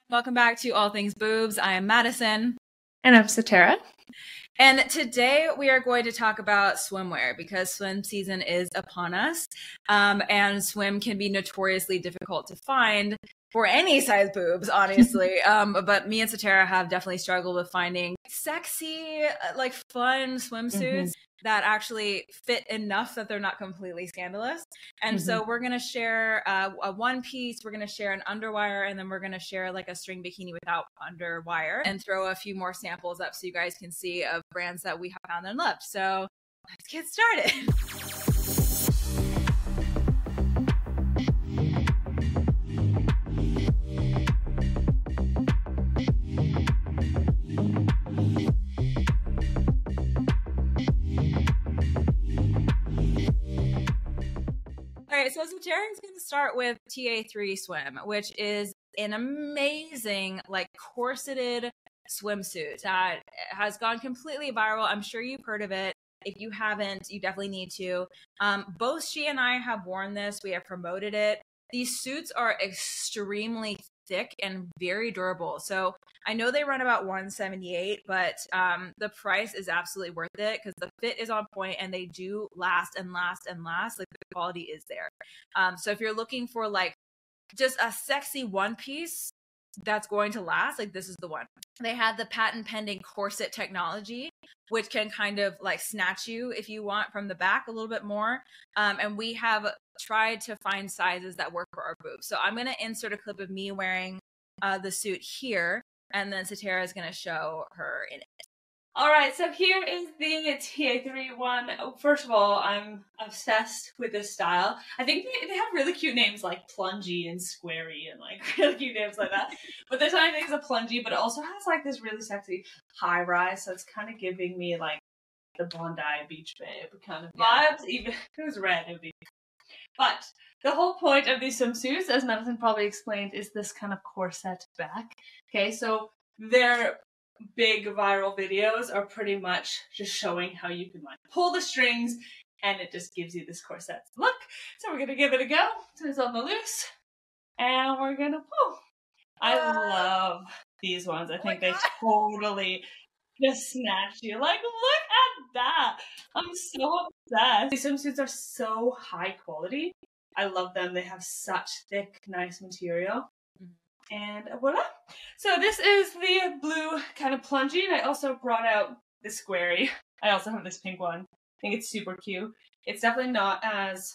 Welcome back to All Things Boobs. I am Madison. And I'm Satara. And today we are going to talk about swimwear because swim season is upon us. And swim can be notoriously difficult to find for any size boobs, honestly. But me and Satara have definitely struggled with finding sexy, like fun swimsuits that actually fit enough that they're not completely scandalous. And so we're going to share a one piece, we're going to share an underwire, and then we're going to share like a string bikini without underwire and throw a few more samples up so you guys can see of brands that we have found and loved. So let's get started. All right, so Satara is going to start with TA3 Swim, which is an amazing, like, corseted swimsuit that has gone completely viral. I'm sure you've heard of it. If you haven't, you definitely need to. Both she and I have worn this. We have promoted it. These suits are extremely thick and very durable. So I know they run about $178, but the price is absolutely worth it because the fit is on point and they do last and last and last. Like the quality is there. So if you're looking for like just a sexy one piece that's going to last, like this is the one. They have the patent pending corset technology, which can kind of like snatch you if you want from the back a little bit more. And we have tried to find sizes that work for our boobs. So I'm going to insert a clip of me wearing the suit here, and then Satara is going to show her in it. All right, so here is the TA3 one. First of all, I'm obsessed with this style. I think they have really cute names like Plungy and Squarey and like really cute names like that. But this one I think is a Plungy, but it also has like this really sexy high rise, so it's kind of giving me like the Bondi Beach Babe kind of vibes. Even if it was red, it would be. But the whole point of these swimsuits, as Madison probably explained, is this kind of corset back. Okay, so they're big viral videos are pretty much just showing how you can like pull the strings and it just gives you this corset look. So we're gonna give it a go. So it's on the loose and we're gonna pull. I love these ones. I think they totally just snatch you. Like, look at that. I'm so obsessed. These swimsuits are so high quality. I love them. They have such thick, nice material. And voila. So this is the blue kind of plungy, and I also brought out the squarey. I also have this pink one. I think it's super cute. It's definitely not as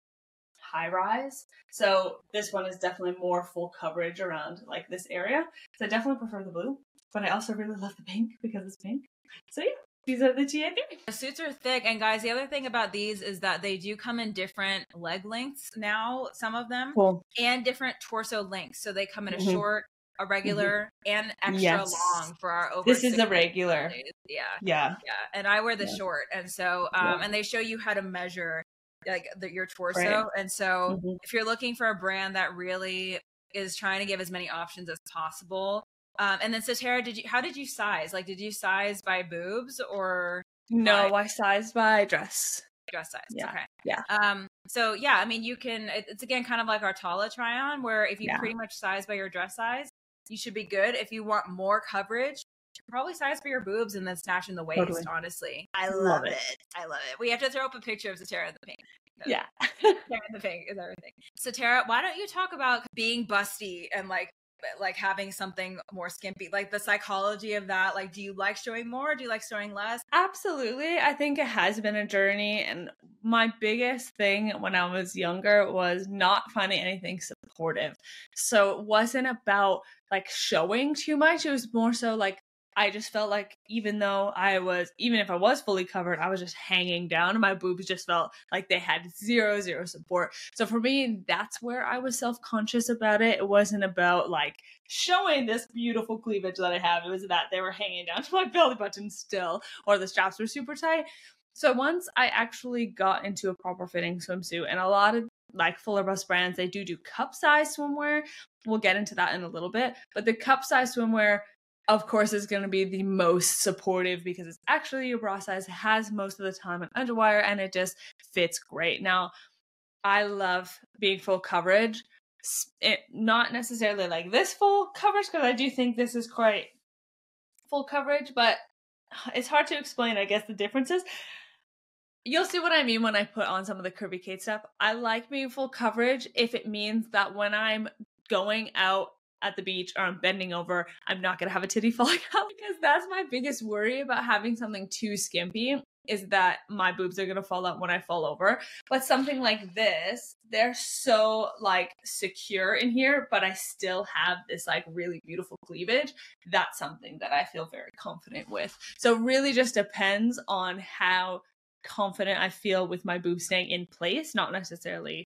high rise, so this one is definitely more full coverage around like this area. So I definitely prefer the blue, but I also really love the pink because it's pink. So yeah. These are the TA3. The suits are thick, and guys, the other thing about these is that they do come in different leg lengths now, some of them, and different torso lengths. So they come in a short, a regular, and extra long for our over. This is a regular. Yeah. And I wear the short, and so and they show you how to measure like your torso. Right. And so if you're looking for a brand that really is trying to give as many options as possible. And then Satara, how did you size? Like, did you size by boobs or? No, I sized by dress. Dress size. Yeah. Okay. Yeah. So yeah, I mean, you can, it's again, kind of like our Tala try on where if you pretty much size by your dress size, you should be good. If you want more coverage, probably size for your boobs and then snatch in the waist, honestly. I love it. I love it. We have to throw up a picture of Satara in the pink. Yeah. Satara in the pink is everything. Satara, why don't you talk about being busty and like having something more skimpy, like the psychology of that? Like, do you like showing more? Do you like showing less? Absolutely. I think it has been a journey. And my biggest thing when I was younger was not finding anything supportive. So it wasn't about like showing too much. It was more so like, I just felt like even if I was fully covered, I was just hanging down and my boobs just felt like they had zero support. So for me, that's where I was self-conscious about it. It wasn't about like showing this beautiful cleavage that I have. It was that they were hanging down to my belly button still, or the straps were super tight. So once I actually got into a proper fitting swimsuit, and a lot of like fuller bust brands, they do cup size swimwear. We'll get into that in a little bit, but the cup size swimwear, of course, is going to be the most supportive because it's actually your bra size. It has most of the time an underwire and it just fits great. Now, I love being full coverage, not necessarily like this full coverage, because I do think this is quite full coverage, but it's hard to explain, I guess, the differences. You'll see what I mean when I put on some of the Kirby Kate stuff. I like being full coverage if it means that when I'm going out at the beach or I'm bending over, I'm not going to have a titty falling out, because that's my biggest worry about having something too skimpy, is that my boobs are going to fall out when I fall over. But something like this, they're so like secure in here, but I still have this like really beautiful cleavage. That's something that I feel very confident with. So it really just depends on how confident I feel with my boobs staying in place, not necessarily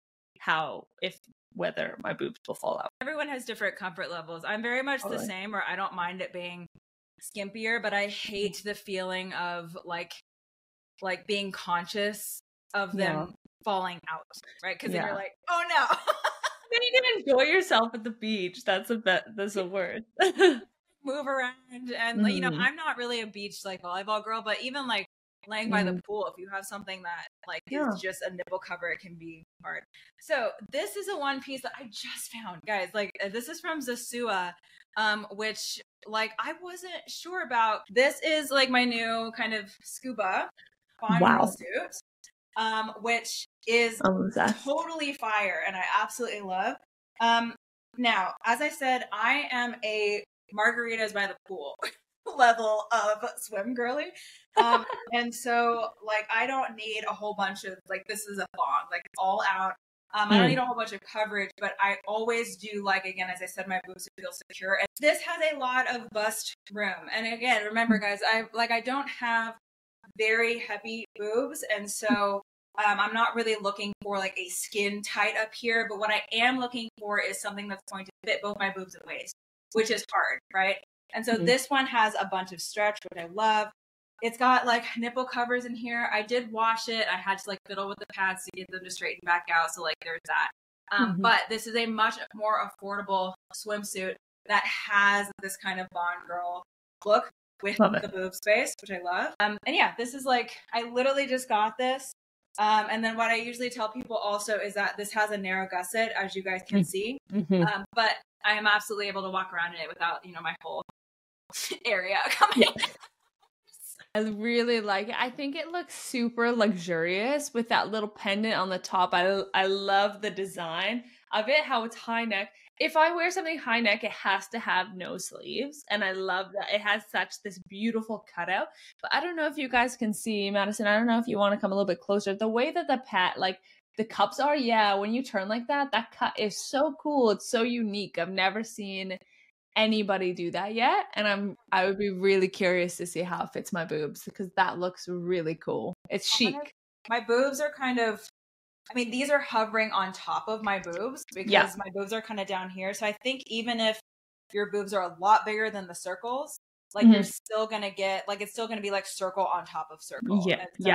whether my boobs will fall out. Everyone has different comfort levels. I'm very much the same, where I don't mind it being skimpier, but I hate the feeling of like being conscious of them falling out, right? Because then you're like, oh no. Then you can enjoy yourself at the beach. That's a word. Move around, and you know, I'm not really a beach like volleyball girl, but even like laying by the pool, if you have something that like is just a nipple cover, it can be hard. So this is a one piece that I just found, guys. Like this is from Zasua, which like I wasn't sure about. This is like my new kind of scuba bond suit, which is totally fire, and I absolutely love. Now, as I said, I am a margaritas by the pool level of swim girly, and so like I don't need a whole bunch of like, this is a thong, like it's all out. I don't need a whole bunch of coverage, but I always do, like, again, as I said, my boobs feel secure, and this has a lot of bust room. And again, remember guys, I don't have very heavy boobs, and so I'm not really looking for like a skin tight up here, but what I am looking for is something that's going to fit both my boobs and waist, which is hard, right? And so this one has a bunch of stretch, which I love. It's got like nipple covers in here. I did wash it. I had to like fiddle with the pads to get them to straighten back out. So like there's that. But this is a much more affordable swimsuit that has this kind of Bond girl look with the boob space, which I love. And yeah, this is like, I literally just got this. And then what I usually tell people also is that this has a narrow gusset, as you guys can see. But I am absolutely able to walk around in it without, you know, my whole area coming out. I really like it. I think it looks super luxurious with that little pendant on the top. I love the design of it, how it's high neck. If I wear something high neck, it has to have no sleeves. And I love that it has this beautiful cutout. But I don't know if you guys can see, Madison, I don't know if you want to come a little bit closer. The way that the cups are, when you turn like that cut is so cool. It's so unique. I've never seen anybody do that yet, and I would be really curious to see how it fits my boobs, because that looks really cool. It's chic. My boobs are kind of, I mean, these are hovering on top of my boobs because my boobs are kind of down here. So I think even if your boobs are a lot bigger than the circles, like you're still gonna get, like, it's still gonna be like circle on top of circle.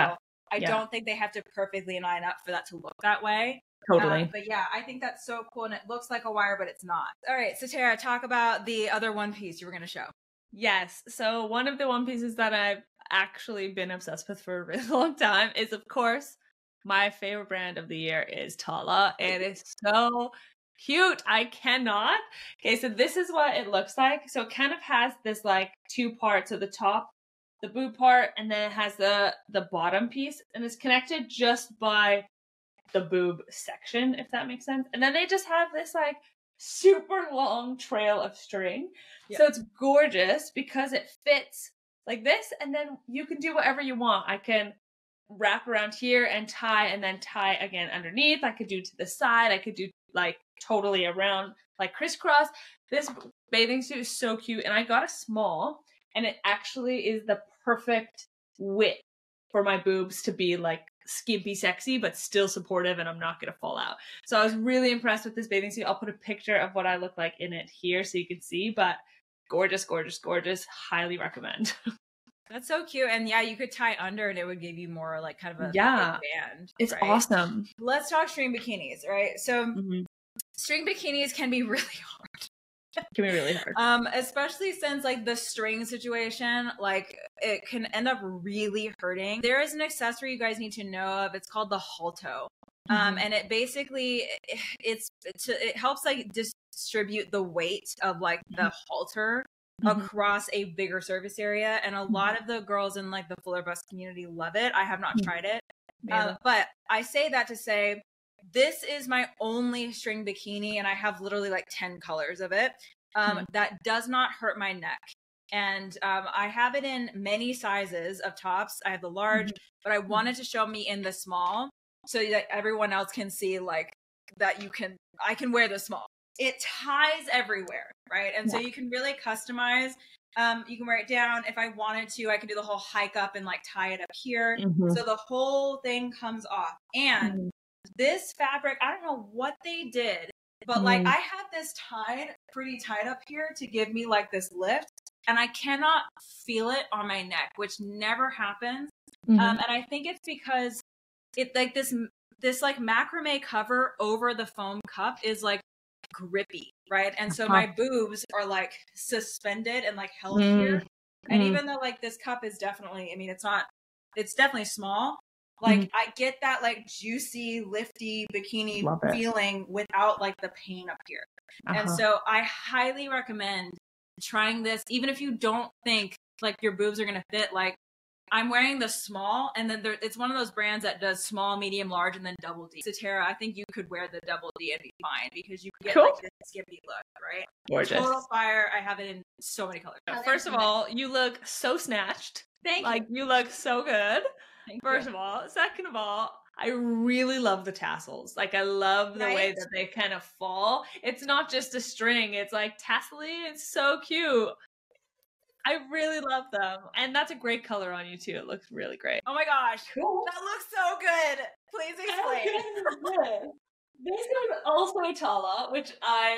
I don't think they have to perfectly line up for that to look that way. Totally. But yeah, I think that's so cool, and it looks like a wire, but it's not. All right, so Tara, talk about the other one piece you were going to show. Yes, so one of the one pieces that I've actually been obsessed with for a really long time is, of course, my favorite brand of the year is Tala. It is so cute. I cannot. Okay, so this is what it looks like. So it kind of has this like two parts at the top, the boob part, and then it has the bottom piece, and it's connected just by the boob section, if that makes sense. And then they just have this like super long trail of string. So it's gorgeous because it fits like this, and then you can do whatever you want. I can wrap around here and then tie again underneath. I could do to the side. I could do like totally around, like crisscross. This bathing suit is so cute, and I got a small, and it actually is the perfect width for my boobs to be like skimpy sexy but still supportive, and I'm not gonna fall out. So I was really impressed with this bathing suit. I'll put a picture of what I look like in it here so you can see, but gorgeous, gorgeous, gorgeous. Highly recommend. That's so cute. And yeah, you could tie under and it would give you more like kind of a band. It's awesome. Let's talk string bikinis, right? So string bikinis can be really hard. Can be really hard. Especially since like the string situation, like it can end up really hurting. There is an accessory you guys need to know of. It's called the halto. And it basically it helps like distribute the weight of like the halter across a bigger surface area, and a lot of the girls in like the fuller bust community love it. I have not tried it, but I say that to say this is my only string bikini, and I have literally like 10 colors of it. That does not hurt my neck. And I have it in many sizes of tops. I have the large, but I wanted to show me in the small so that everyone else can see like that I can wear the small. It ties everywhere, right? And so you can really customize. You can wear it down. If I wanted to, I can do the whole hike up and like tie it up here. So the whole thing comes off. And this fabric, I don't know what they did, but like I had this tied pretty tight up here to give me like this lift, and I cannot feel it on my neck, which never happens. And I think it's because it like this like macrame cover over the foam cup is like grippy, right? And so my boobs are like suspended and like held here. And even though like this cup is definitely, I mean, it's definitely small. Like I get that like juicy, lifty bikini feeling without like the pain up here. And so I highly recommend trying this, even if you don't think like your boobs are going to fit. Like I'm wearing the small, and then it's one of those brands that does small, medium, large, and then double D. So Tara, I think you could wear the double D and be fine because you get like this skimpy look, right? Gorgeous. Total fire. I have it in so many colors. First of all, you look so snatched. Thank you. Like you look so good. First of all. Second of all, I really love the tassels. Like I love the way that they kind of fall. It's not just a string. It's like tassely. It's so cute. I really love them. And that's a great color on you too. It looks really great. Oh my gosh. Cool. That looks so good. Please explain. This is also Tala, which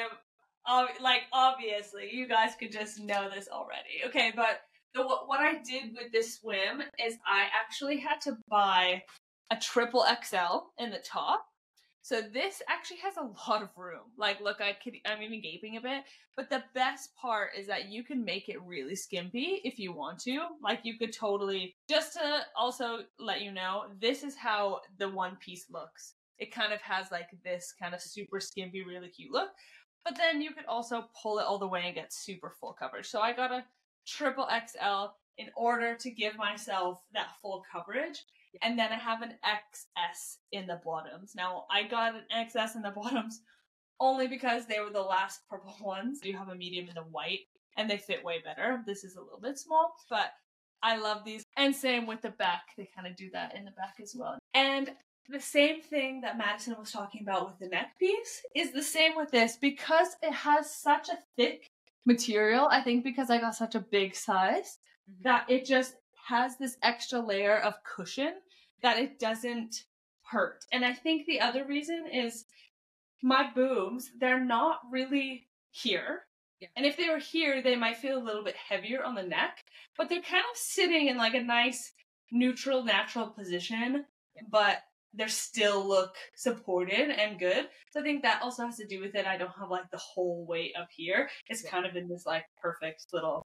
I'm like, obviously you guys could just know this already. Okay, but what I did with this swim is I actually had to buy a triple XL in the top. So this actually has a lot of room. Like, look, I'm even gaping a bit. But the best part is that you can make it really skimpy if you want to. Like, you could totally, just to also let you know, this is how the one piece looks. It kind of has like this kind of super skimpy, really cute look. But then you could also pull it all the way and get super full coverage. So I got a triple XL in order to give myself that full coverage. And then I have an XS in the bottoms. Now, I got an XS in the bottoms only because they were the last purple ones. You have a medium in the white, and they fit way better. This is a little bit small, but I love these. And same with the back. They kind of do that in the back as well. And the same thing that Madison was talking about with the neck piece is the same with this. Because it has such a thick material, I think because I got such a big size, that it just has this extra layer of cushion that it doesn't hurt. And I think the other reason is my boobs, they're not really here. And if they were here, they might feel a little bit heavier on the neck, but they're kind of sitting in like a nice neutral, natural position, but they still look supported and good. So I think that also has to do with it. I don't have like the whole weight up here. It's kind of in this like perfect little,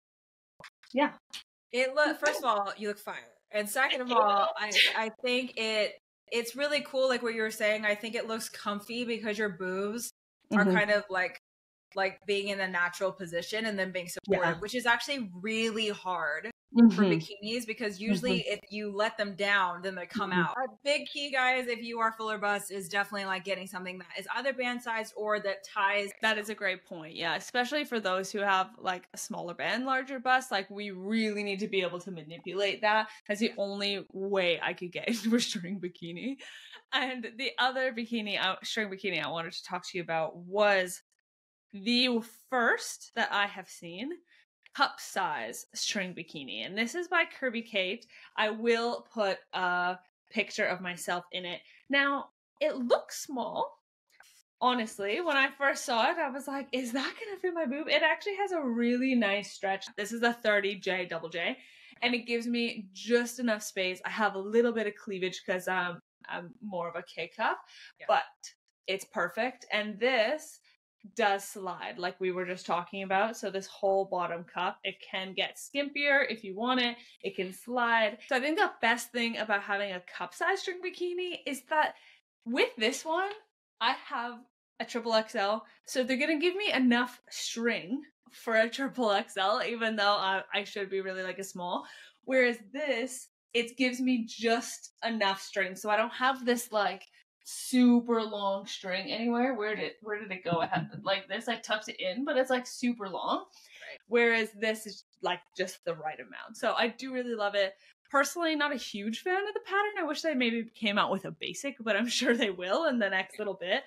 First of all, you look fire. And second of all, I think it's really cool, like what you were saying. I think it looks comfy because your boobs are kind of like being in a natural position and then being supported, which is actually really hard for bikinis because usually if you let them down, then they come out. A big key, guys, if you are fuller bust, is definitely like getting something that is either band sized or that ties. That is a great point. Yeah, especially for those who have like a smaller band, larger bust. Like we really need to be able to manipulate that. That's the only way I could get into a string bikini. And the other string bikini I wanted to talk to you about was the first that I have seen cup size string bikini, and this is by Kirby Kate. I will put a picture of myself in it. Now, it looks small. Honestly, when I first saw it, I was like, is that gonna fit my boob? It actually has a really nice stretch. This is a 30J double J, and it gives me just enough space. I have a little bit of cleavage because I'm more of a K cup, but it's perfect. And this does slide like we were just talking about. So this whole bottom cup, it can get skimpier if you want it. It can slide. So I think the best thing about having a cup size string bikini is that with this one, I have a triple XL, so they're gonna give me enough string for a triple XL, even though I should be really like a small. Whereas this, it gives me just enough string, so I don't have this like super long string anywhere. Where did it go? I had like this, I tucked it in, but it's like super long. Right. Whereas this is like just the right amount. So I do really love it. Personally, not a huge fan of the pattern. I wish they maybe came out with a basic, but I'm sure they will in the next little bit.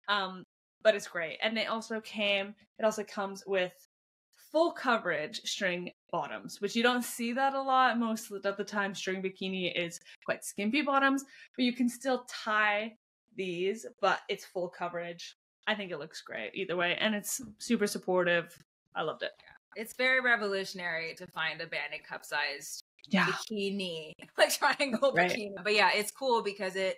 But it's great. And it also comes with full coverage string bottoms, which you don't see that a lot. Most of the time, string bikini is quite skimpy bottoms, but you can still tie these, but it's full coverage. I think it looks great either way, and it's super supportive. I loved it. It's very revolutionary to find a banded cup sized Yeah. bikini, like triangle Right. bikini. But yeah, it's cool because it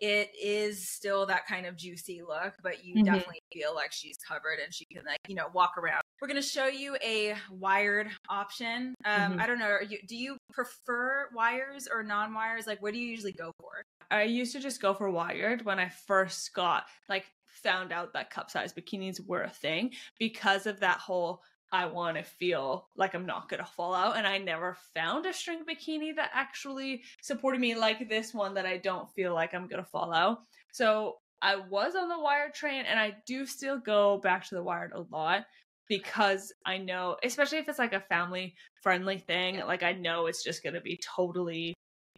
is still that kind of juicy look, but you Mhm. definitely feel like she's covered and she can like, you know, walk around. We're going to show you a wired option. Mhm. I don't know. Do you prefer wires or non-wires? Like, what do you usually go for? I used to just go for wired when I first found out that cup size bikinis were a thing, because of that whole I want to feel like I'm not going to fall out. And I never found a string bikini that actually supported me like this one, that I don't feel like I'm going to fall out. So I was on the wired train, and I do still go back to the wired a lot, because I know, especially if it's like a family friendly thing, like I know it's just going to be totally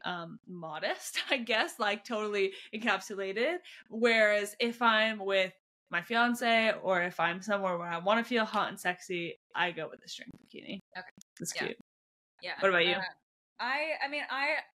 modest, I guess, like totally encapsulated. Whereas if I'm with my fiance, or if I'm somewhere where I want to feel hot and sexy, I go with the string bikini. Okay. It's Yeah. cute. Yeah. What about you? I mean,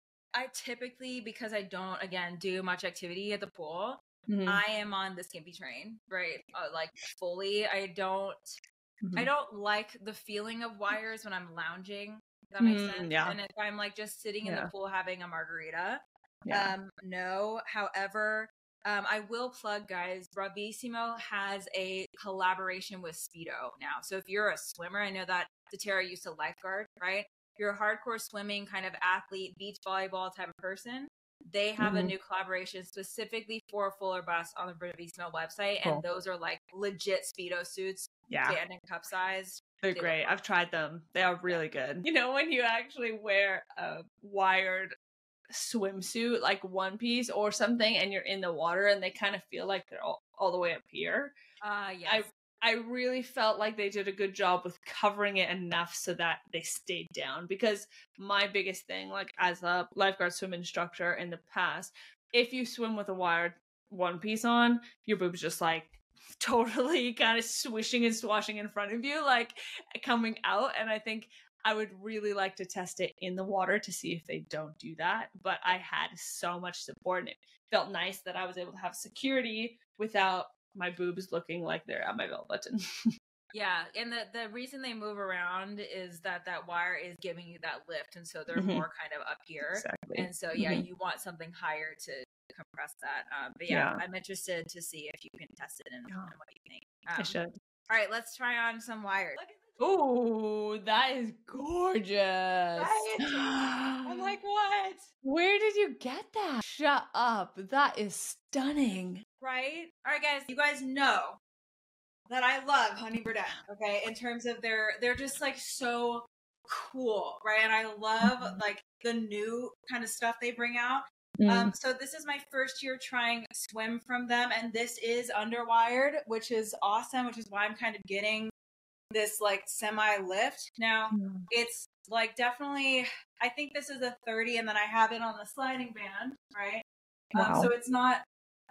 I typically, because I don't, again, do much activity at the pool, Mhm. I am on the skimpy train, right? Like fully. I don't Mhm. like the feeling of wires when I'm lounging. If that makes sense. Yeah. And if I'm like just sitting in the Yeah. pool having a margarita, Yeah. no. However, I will plug, guys, Bravissimo has a collaboration with Speedo now. So if you're a swimmer, I know that Datera used to lifeguard, right? If you're a hardcore swimming kind of athlete, beach volleyball type of person, they have a Mhm. new collaboration specifically for fuller bust on the Bravissimo website. Cool. And those are like legit Speedo suits, Yeah. band and cup sized. They're They look great. awesome. I've tried them. They are really good. You know, when you actually wear a wired swimsuit, like one piece or something, and you're in the water and they kind of feel like they're all the way up here. Yes. I really felt like they did a good job with covering it enough so that they stayed down, because my biggest thing, like as a lifeguard swim instructor in the past, if you swim with a wired one piece on, your boobs just like totally kind of swishing and swashing in front of you, like coming out. And I think I would really like to test it in the water to see if they don't do that. But I had so much support, and it felt nice that I was able to have security without my boobs looking like they're at my belt button. Yeah, and the reason they move around is that wire is giving you that lift, and so they're Mhm. more kind of up here. Exactly. And so yeah, Mhm. you want something higher to compress that. But yeah, Yeah. I'm interested to see if you can test it and Yeah. what you think. I should. All right, let's try on some wires. Look at this. Oh, that is gorgeous. Right? I'm like, what? Where did you get that? Shut up. That is stunning. Right? All right, guys, you guys know that I love Honey Burdett, okay? In terms of they're just like so cool, right? And I love like the new kind of stuff they bring out. So this is my first year trying swim from them, and this is underwired, which is awesome, which is why I'm kind of getting this like semi lift. Now it's like definitely, I think this is a 30, and then I have it on the sliding band, right? Wow. So it's not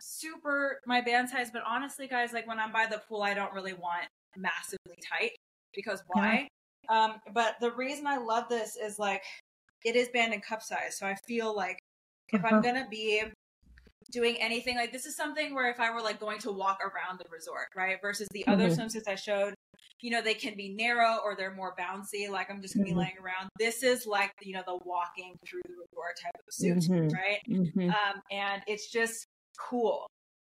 super my band size, but honestly, guys, like when I'm by the pool, I don't really want massively tight, because why? But the reason I love this is like it is band and cup size, so I feel like if I'm gonna be doing anything, like this is something where if I were like going to walk around the resort, right, versus the other swimsuits I showed, you know, they can be narrow or they're more bouncy, like I'm just gonna be laying around. This is like, you know, the walking through the resort type of suit, right? And it's just cool,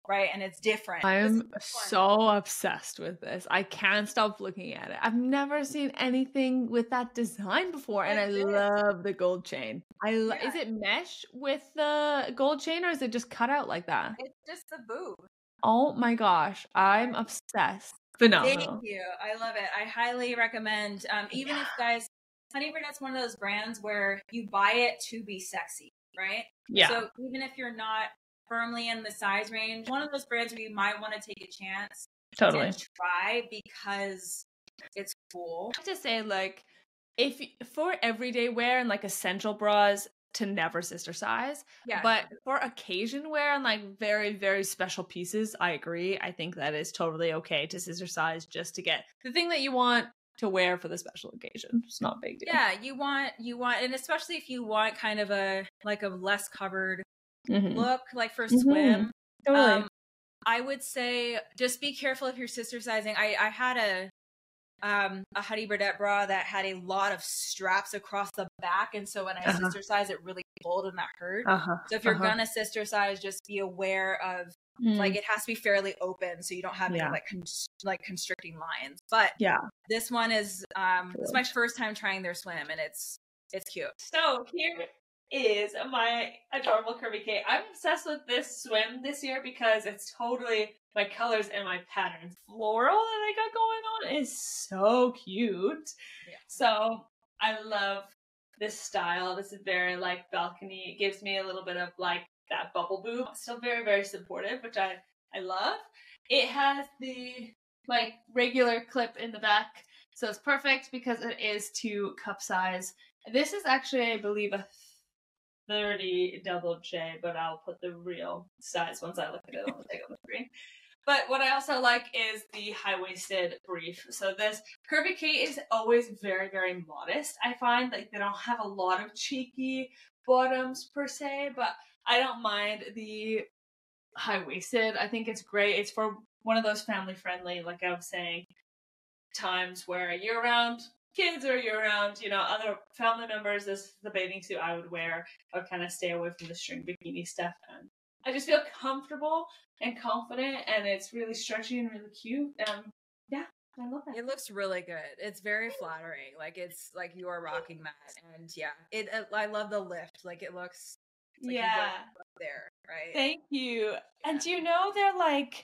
right? And it's different. I'm so obsessed with this. I can't stop looking at it. I've never seen anything with that design before, and I love the gold chain. Is it mesh with the gold chain, or is it just cut out like that? It's just the boob. Oh my gosh, I'm obsessed. Phenomenal. Thank you. I love it. I highly recommend, even if guys, Honey Burdette's one of those brands where you buy it to be sexy, right? Yeah. So even if you're not firmly in the size range, one of those brands where you might want to take a chance Totally. to try because it's cool. I have to say, like, if for everyday wear and like essential bras, to never sister size. Yeah. But for occasion wear and like very, very special pieces, I agree. I think that is totally okay to sister size just to get the thing that you want to wear for the special occasion. It's not a big deal. Yeah, you want, and especially if you want kind of a less covered look, like for swim. Totally. I would say just be careful if you're sister sizing. I had a Honey Burdette bra that had a lot of straps across the back, and so when I sister size, it really pulled and that hurt. So if you're gonna sister size, just be aware of like it has to be fairly open so you don't have any like constricting lines. But this one is it's my first time trying their swim, and it's cute. So here is my adorable Kirby Kate. I'm obsessed with this swim this year because it's totally my colors and my patterns. Floral that I got going on is so cute. Yeah. So I love this style. This is very like balcony. It gives me a little bit of like that bubble boob. Still very, very supportive, which I love. It has the like regular clip in the back. So it's perfect because it is to cup size. This is actually, I believe, a 30 double J, but I'll put the real size once I look at it on the screen. But what I also like is the high-waisted brief. So this Kirby Kate is always very, very modest. I find like they don't have a lot of cheeky bottoms per se, but I don't mind the high-waisted. I think it's great. It's for one of those family-friendly, like I was saying, times where you're around kids or you're around, other family members. This is the bathing suit I would wear. I would kind of stay away from the string bikini stuff. And I just feel comfortable and confident, and it's really stretchy and really cute. Yeah, I love it. It looks really good. It's very flattering. Like it's like you are rocking that, and I love the lift. Like it looks. Like you up there, right? Thank you. Yeah. And they're like.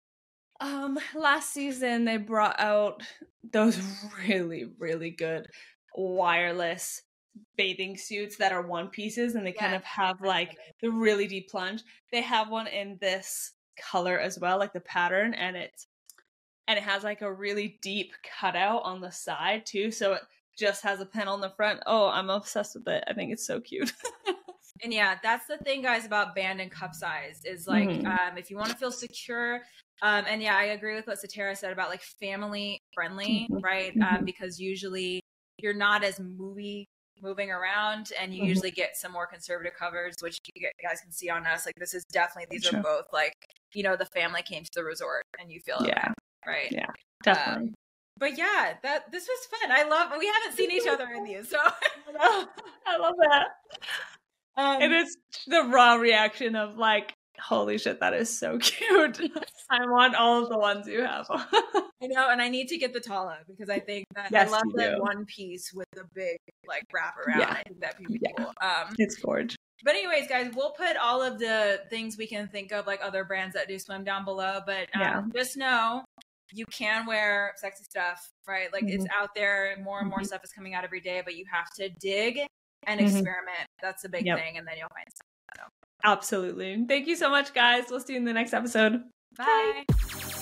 Last season they brought out those really, really good wireless bathing suits that are one pieces, and they kind of have like the really deep plunge. They have one in this color as well, like the pattern, and it has like a really deep cutout on the side too, so it just has a panel in the front. Oh, I'm obsessed with it. I think it's so cute. And that's the thing, guys, about band and cup size is like if you want to feel secure. And I agree with what Satara said about like family friendly, right? Because usually you're not as moving around, and you usually get some more conservative covers, which you guys can see on us. Like this is definitely, these are both like, the family came to the resort and you feel okay, right? Yeah, definitely. But this was fun. We haven't seen each other in these, so I love that. And it's the raw reaction of like, holy shit, that is so cute. I want all of the ones you have. I know, and I need to get the Tala because I think that I love that one piece with the big like wrap around. I think that'd be cool. It's gorgeous. But anyways, guys, we'll put all of the things we can think of, like other brands that do swim, down below. But just know you can wear sexy stuff, right? Like it's out there. More and more stuff is coming out every day, but you have to dig and experiment. That's the big thing, and then you'll find stuff. Absolutely. Thank you so much, guys. We'll see you in the next episode. Bye.